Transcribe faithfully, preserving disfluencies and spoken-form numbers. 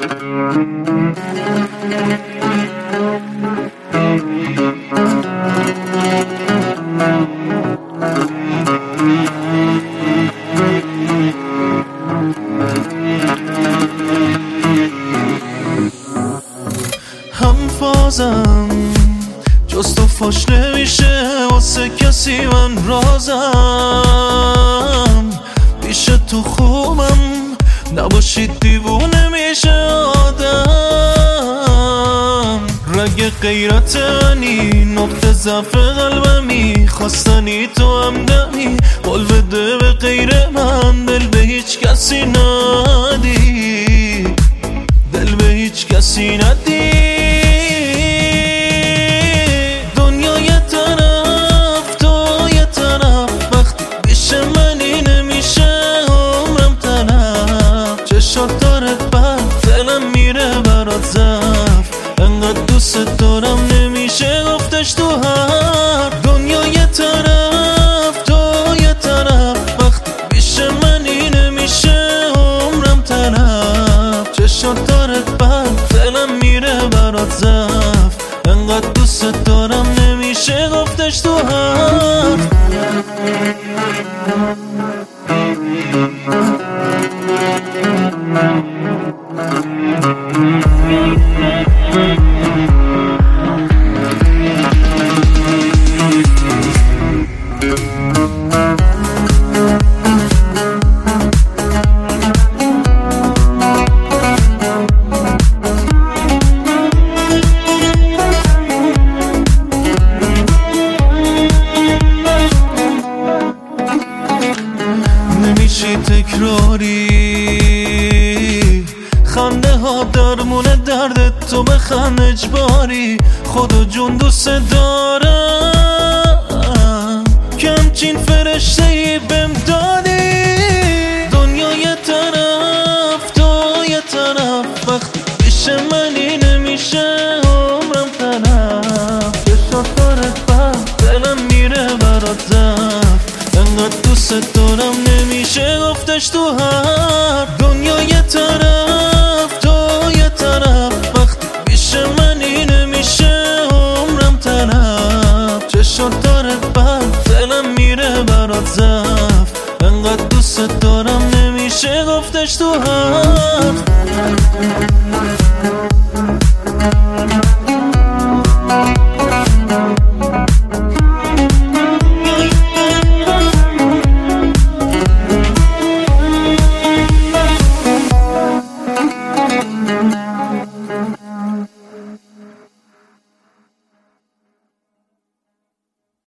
هم فازم جز تو فاش نمیشه واسه کسی من رازم پیش تو خوبم نباشید دیوونه میشه آدم رگ غیرت منی نقطه ضعف قلبمی خواستنی تو همدمی قول بده به غیر من دل به هیچ کسی ندی دل به هیچ کسی ندی شطارت بد دلم میره برات زف انقدر دوست دارم نمیشه گفتش تو هر دنیا یه طرف تو یه طرف وقتی پیش منی نمیشه عمرم طرف چه شطارت بد دلم میره برات زف انقدر دوست دارم نمیشه گفتش تو هر نمیشی تکراری خنده ها درمون درد تو بخند اجباری خدا جون دوست دارم که همچین فرشته ای بهم دادی دنیا یه طرف تو یه طرف وقتی پیش منی نمیشه عمرم طرف چه شطارت بد دلم میره برات زف انقدر دوست دارم نمیشه گفتش تو هر دنیا یه طرف